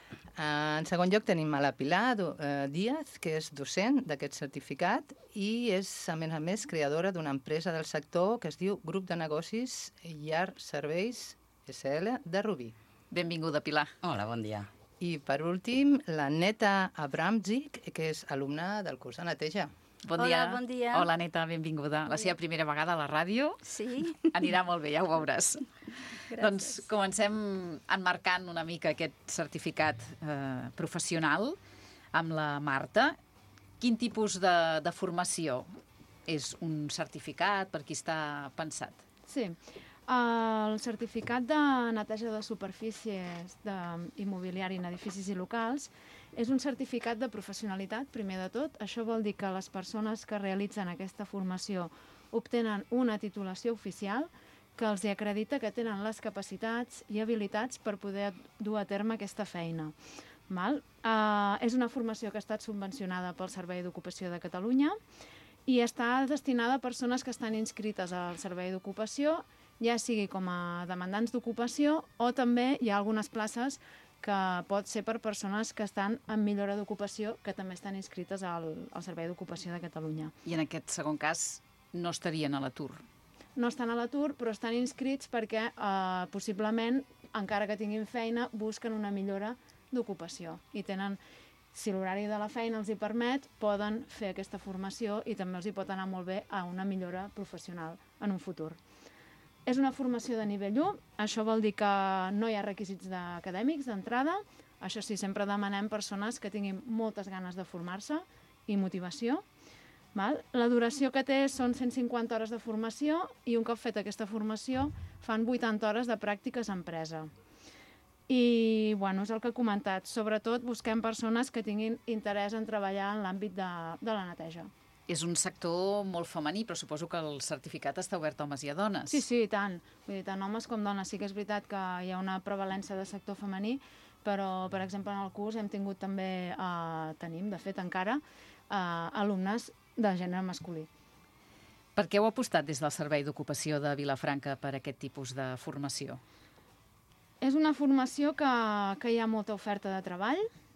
En segon lloc, tenim a la Pilar Díaz, que és docent d'aquest certificat i és, a més a més, creadora d'una empresa del sector que es diu Grup de Negocis Llar Serveis S L de Rubí. Benvinguda, Pilar. Hola, bon dia. I, per últim, la Neta Abramczyk, que és alumna del curs de neteja. Bon Hola, dia. bon dia. Hola, Neta, benvinguda. La seva primera vegada a la ràdio. Sí. Anirà molt bé, ja ho veuràs. Gràcies. Doncs comencem enmarcant una mica aquest certificat eh, professional amb la Marta. Quin tipus de, de formació és un certificat? Per qui està pensat? Sí. El certificat de neteja de superfícies de immobiliari en edificis i locals és un certificat de professionalitat, primer de tot. Això vol dir que les persones que realitzen aquesta formació obtenen una titulació oficial que els acredita que tenen les capacitats i habilitats per poder dur a terme aquesta feina. Val? Uh, és una formació que ha estat subvencionada pel Servei d'Ocupació de Catalunya i està destinada a persones que estan inscrites al Servei d'Ocupació, ja sigui com a demandants d'ocupació o també hi ha algunes places que pot ser per persones que estan en millora d'ocupació que també estan inscrites al, al Servei d'Ocupació de Catalunya. I en aquest segon cas no estarien a l'atur? No estan a l'atur, però estan inscrits perquè eh, possiblement, encara que tinguin feina, busquen una millora d'ocupació i tenen, si l'horari de la feina els hi permet, poden fer aquesta formació i també els hi pot anar molt bé a una millora professional en un futur. És una formació de nivell u, això vol dir que no hi ha requisits acadèmics d'entrada, això sí, sempre demanem persones que tinguin moltes ganes de formar-se i motivació. Val? La duració que té són cent cinquanta hores de formació i un cop feta aquesta formació fan vuitanta hores de pràctiques a empresa. I bueno, és el que he comentat, sobretot busquem persones que tinguin interès en treballar en l'àmbit de, de la neteja. És un sector molt femení, però suposo que el certificat està obert a homes i a dones. Sí, sí, i tant. Vull dir, tant homes com dones. Sí que és veritat que hi ha una prevalència de sector femení, però, per exemple, en el curs hem tingut també, eh, tenim, de fet, encara, eh, alumnes de gènere masculí. Per què heu apostat des del Servei d'Ocupació de Vilafranca per aquest tipus de formació? És una formació que, que hi ha molta oferta de treball,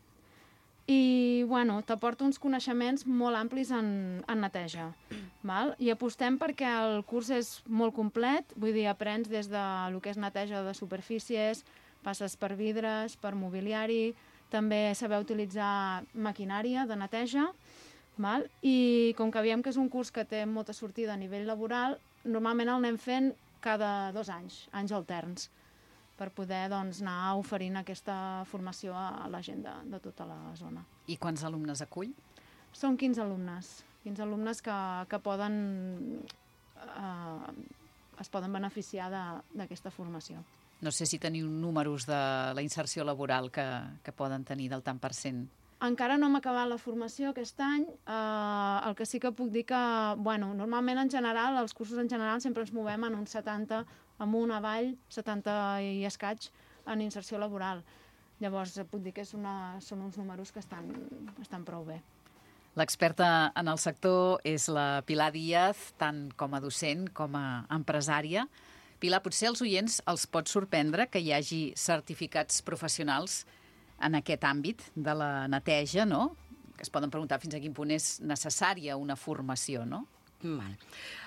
i bueno, t'aporta uns coneixements molt amplis en, en neteja. Val? I apostem perquè el curs és molt complet, vull dir, aprens des de lo que és neteja de superfícies, passes per vidres, per mobiliari, també saber utilitzar maquinària de neteja, val? I com que veiem que és un curs que té molta sortida a nivell laboral, normalment el anem fent cada dos anys, anys alterns, per poder doncs, anar oferint aquesta formació a la gent de, de tota la zona. I quants alumnes acull? Són quinze alumnes, quinze alumnes que, que poden eh, es poden beneficiar d'aquesta formació. No sé si teniu números de la inserció laboral que, que poden tenir del tant per cent. Encara no hem acabat la formació aquest any. Eh, el que sí que puc dir que, bueno, normalment en general, els cursos en general sempre ens movem en un setanta, amunt, avall, setanta i escaig en inserció laboral. Llavors, puc dir que és una, són uns números que estan, estan prou bé. L'experta en el sector és la Pilar Díaz, tant com a docent com a empresària. Pilar, potser als oients els pot sorprendre que hi hagi certificats professionals en aquest àmbit de la neteja, no? Que es poden preguntar fins a quin punt és necessària una formació, no? Val.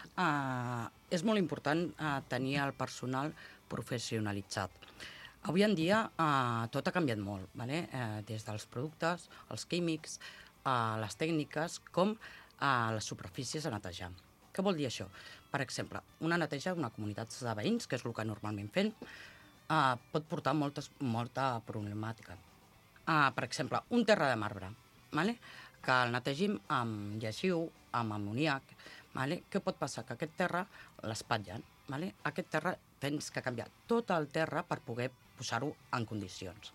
Uh, és molt important uh, tenir el personal professionalitzat. Avui en dia uh, tot ha canviat molt, vale? uh, des dels productes, els químics, uh, les tècniques, com uh, les superfícies a netejar. Què vol dir això? Per exemple, una neteja d'una comunitat de veïns, que és el que normalment fem, uh, pot portar moltes, molta problemàtica. Uh, per exemple, un terra de marbre, vale? Que el netegim amb lleixiu, amb amoníac. Vale? Què pot passar? Que aquest terra l'espatllen. Vale? Aquest terra tens que canviar tot el terra per poder posar-ho en condicions.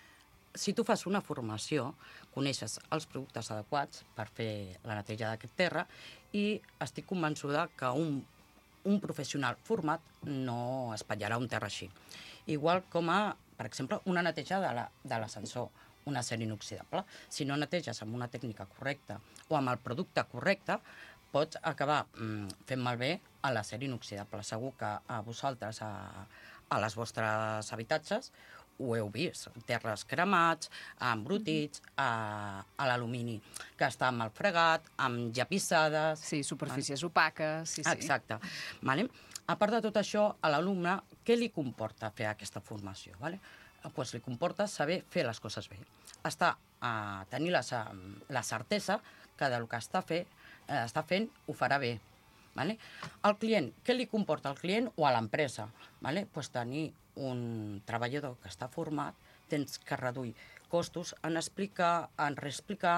Si tu fas una formació, coneixes els productes adequats per fer la neteja d'aquest terra i estic convençuda que un, un professional format no espatllarà un terra així. Igual com a, per exemple, una neteja de l'ascensor, un acer inoxidable. Si no neteges amb una tècnica correcta o amb el producte correcte, pots acabar mm, fent malbé a l'acer inoxidable. Segur que a vosaltres, a, a les vostres habitatges, ho heu vist. Terres cremats, embrutits, a, a l'alumini que està mal fregat, amb llapissades... Sí, superfícies vale? Opaques... Sí, sí. Exacte. Vale? A part de tot això, a l'alumne, què li comporta fer aquesta formació? Vale? Pues li comporta saber fer les coses bé. Està a tenir la, la certesa que del que està fent està fent, ho farà bé. Vale? El client, què li comporta al client o a l'empresa? Vale? Pues tenir un treballador que està format, tens que reduir costos en explicar, en reexplicar,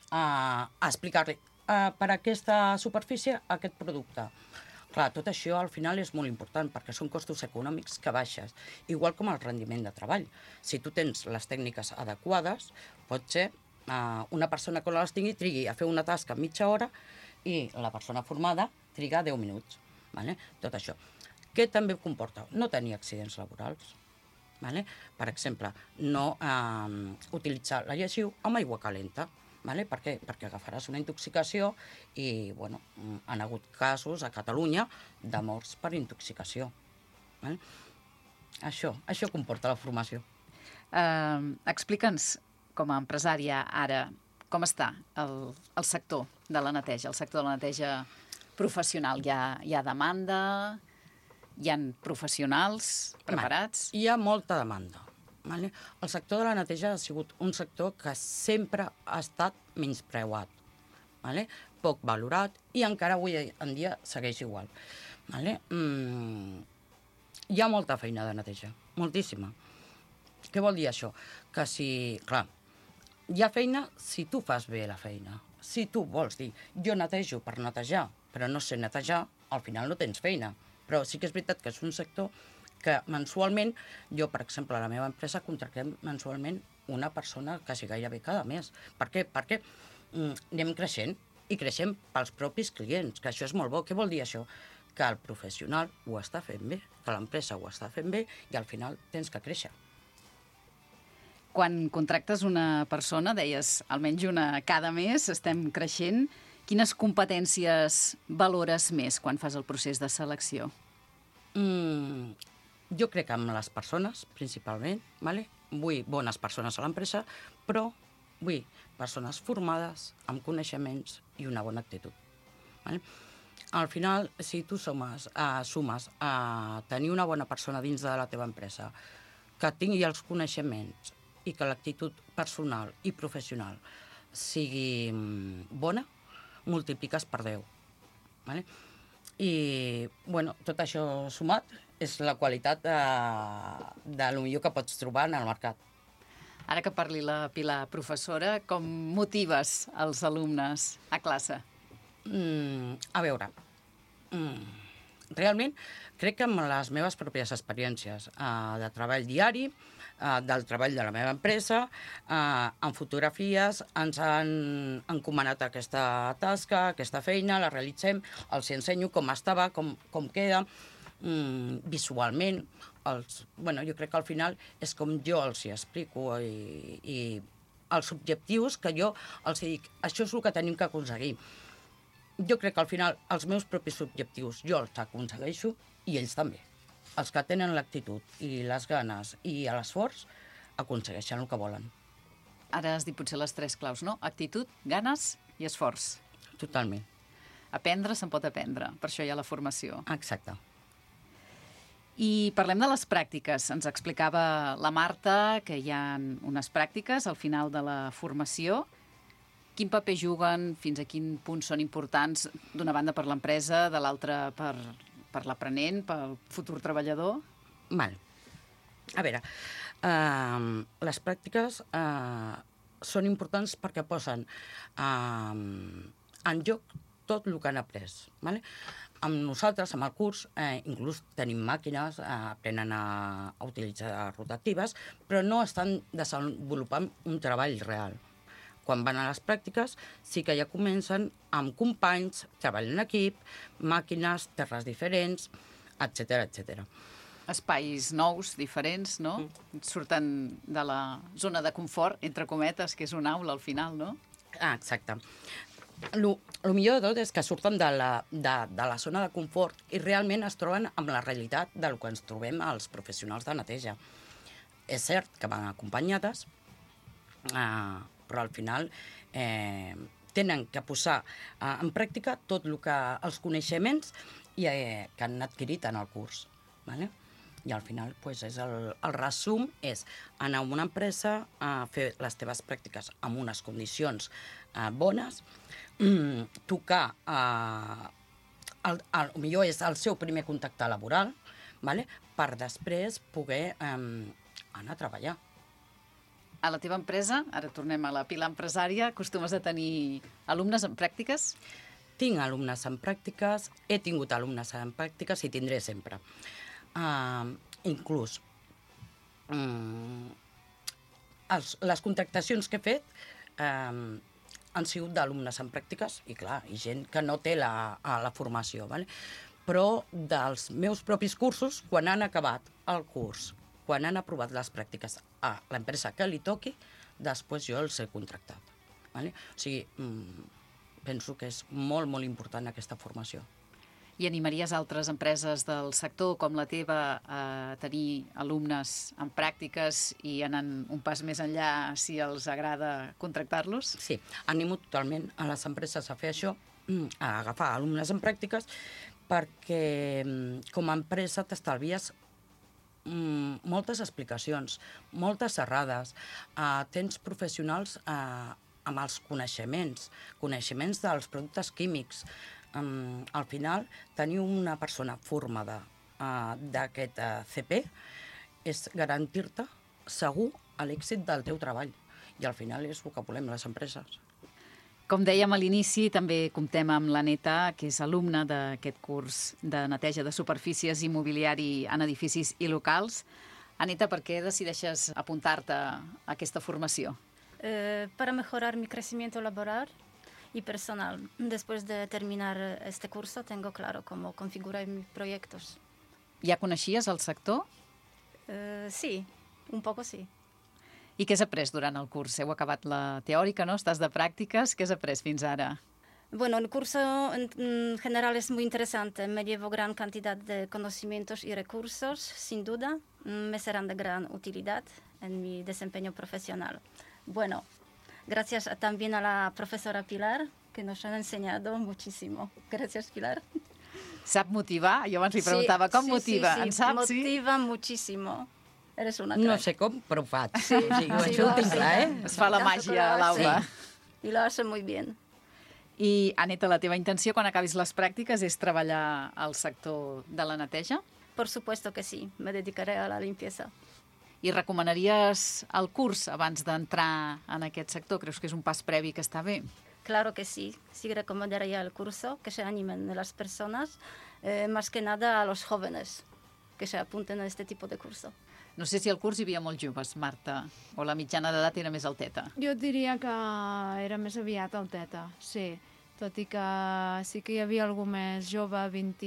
a, a explicar-li uh, per aquesta superfície aquest producte. Clar, tot això al final és molt important perquè són costos econòmics que baixes, igual com el rendiment de treball. Si tu tens les tècniques adequades, pot ser Uh, una persona que no les tingui trigui a fer una tasca mitja hora i la persona formada triga deu minuts. Vale? Tot això. Què també comporta? No tenir accidents laborals. Vale? Per exemple, no uh, utilitzar la lleixiu amb aigua calenta. Vale? Per què? Perquè agafaràs una intoxicació i bueno, han hagut casos a Catalunya de morts per intoxicació. Vale? Això, això comporta la formació. Uh, Explica'ns, com a empresària ara, com està el, el sector de la neteja, el sector de la neteja professional? Hi ha, hi ha demanda? Hi ha professionals preparats? Hi ha molta demanda. Vale? El sector de la neteja ha sigut un sector que sempre ha estat menyspreuat, vale? Poc valorat i encara avui en dia segueix igual. Vale? Mm, hi ha molta feina de neteja, moltíssima. Què vol dir això? Que si, clar, hi ha feina si tu fas bé la feina. Si tu vols dir, jo netejo per netejar, però no sé netejar, al final no tens feina. Però sí que és veritat que és un sector que mensualment, jo, per exemple, a la meva empresa contractem mensualment una persona quasi gairebé cada mes. Per què? Perquè mm, anem creixent i creixem pels propis clients, que això és molt bo. Què vol dir això? Que el professional ho està fent bé, que l'empresa ho està fent bé i al final tens que créixer. Quan contractes una persona, deies almenys una cada mes, estem creixent, quines competències valores més quan fas el procés de selecció? Mm, jo crec que amb les persones, principalment, vale? Vull bones persones a l'empresa, però vull persones formades, amb coneixements i una bona actitud. Vale? Al final, si tu sumes, uh, sumes a tenir una bona persona dins de la teva empresa, que tingui els coneixements i que l'actitud personal i professional sigui bona, multipliques per deu. Vale? I, bueno, tot això sumat és la qualitat de, de lo millor que pots trobar en el mercat. Ara que parli la Pilar, professora, com motives els alumnes a classe? Mm, a veure, mm, realment crec que amb les meves pròpies experiències uh, de treball diari, uh, del treball de la meva empresa, uh, en fotografies, ens han encomanat aquesta tasca, aquesta feina, la realitzem, els ensenyo com estava, com, com queda, um, visualment. Els, bueno, jo crec que al final és com jo els hi explico i, i els objectius que jo els dic, això és el que tenim que aconseguir. Jo crec que al final els meus propis objectius jo els aconsegueixo i ells també. Els que tenen l'actitud i les ganes i l'esforç aconsegueixen el que volen. Ara has dit potser les tres claus, no? Actitud, ganes i esforç. Totalment. Aprendre se'n pot aprendre, per això hi ha la formació. Exacte. I parlem de les pràctiques. Ens explicava la Marta que hi ha unes pràctiques al final de la formació. Quin paper juguen, fins a quin punt són importants, d'una banda per l'empresa, de l'altra per, per l'aprenent, pel futur treballador? Val. A veure, uh, les pràctiques uh, són importants perquè posen uh, en joc tot el que han après. Vale? Amb nosaltres, amb el curs, eh, inclús tenim màquines, eh, aprenen a, a utilitzar rotatives, però no estan desenvolupant un treball real. Quan van a les pràctiques, sí que ja comencen amb companys, treball en equip, màquines, terres diferents, etcètera, etcètera. Espais nous, diferents, no? Mm. Surten de la zona de confort, entre cometes, que és una aula al final, no? Ah, exacte. Lo, lo millor de tot és que surten de la, de, de la zona de confort i realment es troben amb la realitat del que ens trobem els professionals de neteja. És cert que van acompanyades, eh, però al final eh, tenen que posar eh, en pràctica tot el que els coneixements i, eh, que han adquirit en el curs. Vale? I al final pues, és el, el resum és anar a una empresa a fer les teves pràctiques amb unes condicions eh, bones, mm, tocar, eh, el, el, el millor és el seu primer contacte laboral, vale? Per després poder eh, anar a treballar. A la teva empresa, ara tornem a la pila empresària, acostumes a tenir alumnes en pràctiques? Tinc alumnes en pràctiques, he tingut alumnes en pràctiques i tindré sempre. Uh, inclús um, els, les contractacions que he fet um, han sigut d'alumnes en pràctiques i clar, i gent que no té la, la formació, vale? Però dels meus propis cursos, quan han acabat el curs, quan han aprovat les pràctiques a l'empresa que li toqui, després jo els he contractat. Vale? O sigui, mmm, penso que és molt, molt important aquesta formació. I animaries altres empreses del sector com la teva a tenir alumnes en pràctiques i anant un pas més enllà si els agrada contractar-los? Sí, animo totalment a les empreses a fer això, a agafar alumnes en pràctiques, perquè com a empresa t'estalvies moltes explicacions, moltes errades. Uh, tens professionals uh, amb els coneixements, coneixements dels productes químics. Um, al final, tenir una persona formada uh, d'aquest uh, C P és garantir-te segur l'èxit del teu treball. I al final és el que volem les empreses. Com dèiem a l'inici, també comptem amb l'Aneta, que és alumna d'aquest curs de neteja de superfícies i mobiliari en edificis i locals. Aneta, per què decideixes apuntar-te a aquesta formació? Eh, para mejorar mi crecimiento laboral y personal. Después de terminar este curso, tengo claro cómo configurar mis proyectos. Ja coneixies el sector? Eh, sí, un poco sí. I què has après durant el curs? Heu acabat la teòrica, no? Estàs de pràctiques. Què has après fins ara? Bueno, el curso en general es muy interesante. Me llevo gran cantidad de conocimientos y recursos, sin duda. Me serán de gran utilidad en mi desempeño profesional. Bueno, gracias también a la profesora Pilar, que nos ha enseñado muchísimo. Gracias, Pilar. Sap motivar? Jo abans li preguntava, com sí, motiva? Sí, sí, en sap, sí? Motiva muchísimo. Eres una crack. No sé com, però ho faig. Sí, o sigui, sí, això ho tinc clar, eh? Es fa la màgia a l'aula. Sí. Y lo hace muy bien. I, Aneta, la teva intenció quan acabis les pràctiques és treballar al sector de la neteja? Por supuesto que sí, me dedicaré a la limpieza. I recomanaries el curs abans d'entrar en aquest sector? Creus que és un pas previ que està bé? Claro que sí, sí recomendaría el curso, que se animen las personas. eh, más que nada a los jóvenes que se apunten a este tipo de curso. No sé si al curs hi havia molts joves, Marta, o la mitjana d'edat era més alteta. Jo et diria que era més aviat alteta, sí. Tot i que sí que hi havia algú més jove, vint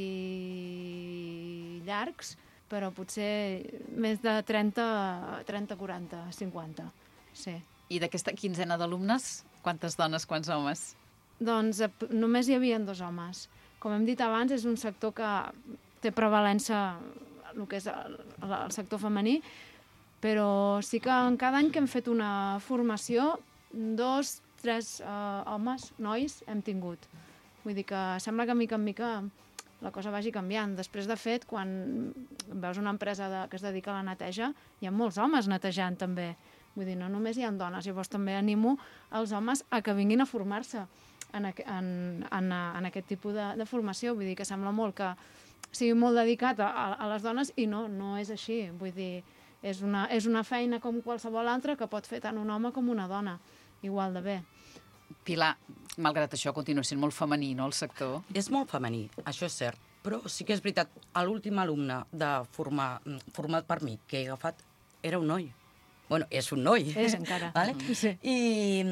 llargs, però potser més de trenta, quaranta, cinquanta, sí. I d'aquesta quinzena d'alumnes, quantes dones, quants homes? Doncs eh, només hi havia dos homes. Com hem dit abans, és un sector que té prevalença el que és el, el sector femení, però sí que en cada any que hem fet una formació, dos, tres eh, homes, nois, hem tingut. Vull dir que sembla que mica en mica la cosa vagi canviant. Després, de fet, quan veus una empresa de, que es dedica a la neteja, hi ha molts homes netejant també. Vull dir, no només hi ha dones. Llavors també animo els homes a que vinguin a formar-se en, en, en, en aquest tipus de, de formació. Vull dir que sembla molt que sigui molt dedicat a, a les dones i no, no és així. Vull dir, és una, és una feina com qualsevol altra que pot fer tant un home com una dona, igual de bé. Pilar, malgrat això, continua sent molt femení, no, el sector? És molt femení, això és cert, però sí que és veritat, l'últim alumne de formar, format per mi que he agafat era un noi. Bueno, és un noi. És encara. Vale? Sí. I...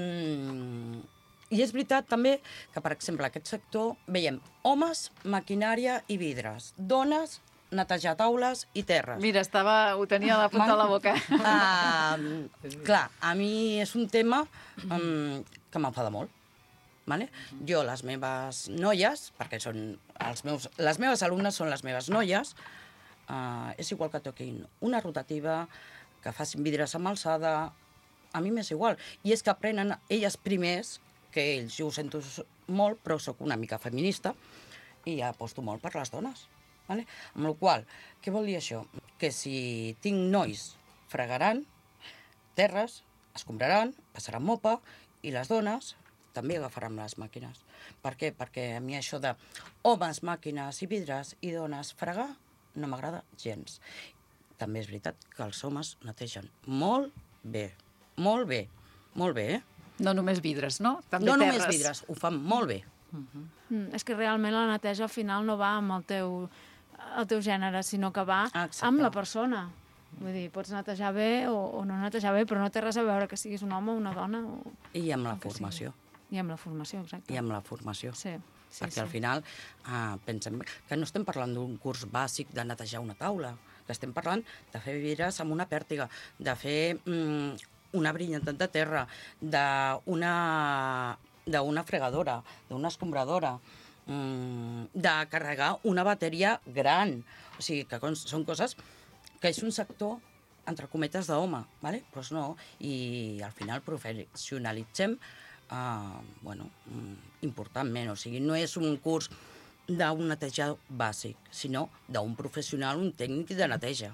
I és veritat també que, per exemple, en aquest sector veiem homes, maquinària i vidres, dones, netejar taules i terres. Mira, estava, ho tenia a la punta de la boca. Uh, clar, a mi és un tema um, que m'enfada molt. Vale? Jo, les meves noies, perquè són els meus, les meves alumnes són les meves noies, uh, és igual que toquin una rotativa, que facin vidres amb alçada, a mi m'és igual. I és que aprenen elles primers, que ells, jo ho sento molt, però sóc una mica feminista i aposto molt per les dones. Vale? Amb la qual cosa, què vol dir això? Que si tinc nois, fregaran terres, escombraran, passaran mopa, i les dones també agafaran les màquines. Per què? Perquè a mi això de homes, màquines i vidres i dones fregar no m'agrada gens. També és veritat que els homes netegen molt bé, molt bé, molt bé, eh? No només vidres, no? També no terres. només vidres, ho fan molt bé. Uh-huh. Mm, és que realment la neteja al final no va amb el teu, el teu gènere, sinó que va Exacte. amb la persona. Vull dir, pots netejar bé o, o no netejar bé, però no té res a veure que siguis un home o una dona. O... I amb la formació. I amb la formació, exacte. I amb la formació. Sí. Sí, perquè sí. al final uh, pensem que no estem parlant d'un curs bàsic de netejar una taula, que estem parlant de fer vidres amb una pèrtiga, de fer mm, una brillantat de terra, d'una d'una fregadora, d'una escombradora, mm, de carregar una bateria gran. O sigui, que són coses que és un sector, entre cometes, d'home, ¿vale? Pues no, i al final professionalitzem uh, bueno, importantment. O sigui, no és un curs d'un netejador bàsic, sinó d'un professional, un tècnic de neteja.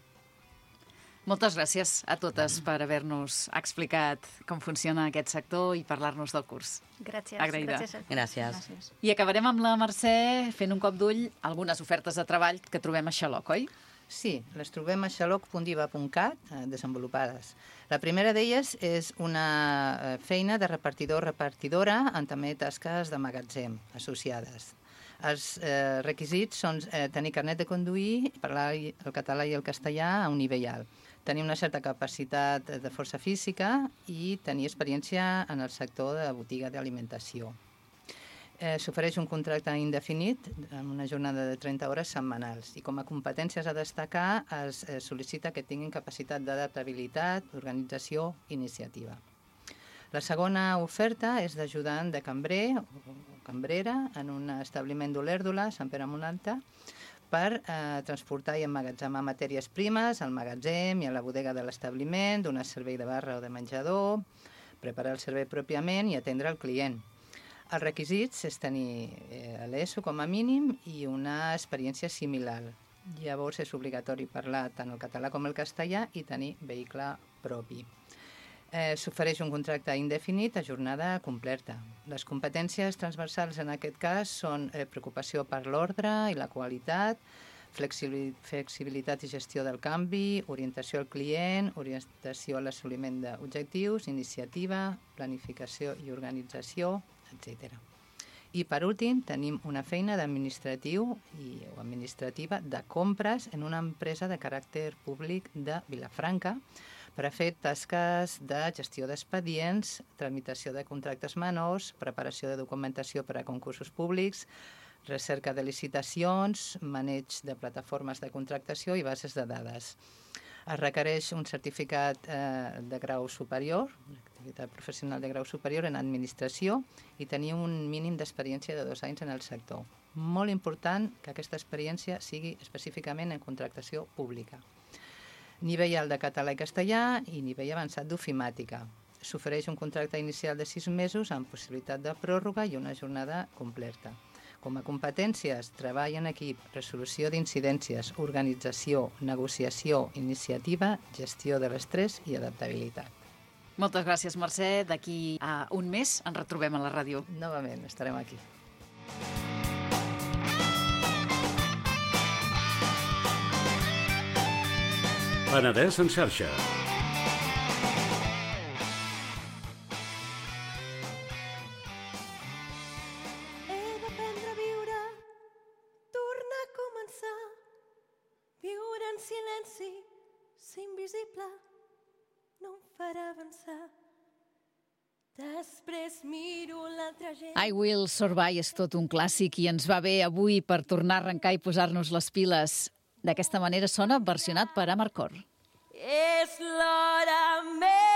Moltes gràcies a totes per haver-nos explicat com funciona aquest sector i parlar-nos del curs. Gràcies. Agraïda. Gràcies. Gràcies. Gràcies. I acabarem amb la Mercè fent un cop d'ull algunes ofertes de treball que trobem a Xaloc, oi? Sí, les trobem a xaloc punt diva punt cat, eh, desenvolupades. La primera d'elles és una feina de repartidor-repartidora en també tasques de magatzem associades. Els eh, requisits són eh, tenir carnet de conduir, parlar el català i el castellà a un nivell alt, tenir una certa capacitat de força física i tenir experiència en el sector de botiga d'alimentació. Eh, S'ofereix un contracte indefinit amb una jornada de trenta hores setmanals i com a competències a destacar es eh, sol·licita que tinguin capacitat d'adaptabilitat, organització i iniciativa. La segona oferta és d'ajudant de cambrer o cambrera en un establiment d'Olèrdola, Sant Pere Monalta, per eh, transportar i emmagatzemar matèries primes al magatzem i a la bodega de l'establiment, donar servei de barra o de menjador, preparar el servei pròpiament i atendre el client. Els requisits és tenir eh, l'ESO com a mínim i una experiència similar. Llavors és obligatori parlar tant el català com el castellà i tenir vehicle propi. Eh, S'ofereix un contracte indefinit a jornada completa. Les competències transversals en aquest cas són eh, preocupació per l'ordre i la qualitat, flexibilitat i gestió del canvi, orientació al client, orientació a l'assoliment d'objectius, iniciativa, planificació i organització, etcètera. I per últim tenim una feina d'administratiu i, o administrativa de compres en una empresa de caràcter públic de Vilafranca per a fer tasques de gestió d'expedients, tramitació de contractes menors, preparació de documentació per a concursos públics, recerca de licitacions, maneig de plataformes de contractació i bases de dades. Es requereix un certificat eh, de grau superior, una activitat professional de grau superior en administració i tenir un mínim d'experiència de dos anys en el sector. Molt important que aquesta experiència sigui específicament en contractació pública. Nivell alt de català i castellà i nivell avançat d'ofimàtica. S'ofereix un contracte inicial de sis mesos amb possibilitat de pròrroga i una jornada completa. Com a competències, treball en equip, resolució d'incidències, organització, negociació, iniciativa, gestió de l'estrès i adaptabilitat. Moltes gràcies, Mercè. D'aquí a un mes ens retrobem a la ràdio. Novament, estarem aquí. Penedès en xarxa. He d'aprendre a viure, tornar a començar, viure en silenci, ser invisible, no em farà avançar. Després miro l'altra gent... I Will Survive és tot un clàssic i ens va bé avui per tornar a arrencar i posar-nos les piles. D'aquesta manera sona versionat per Amarcord. És l'hora més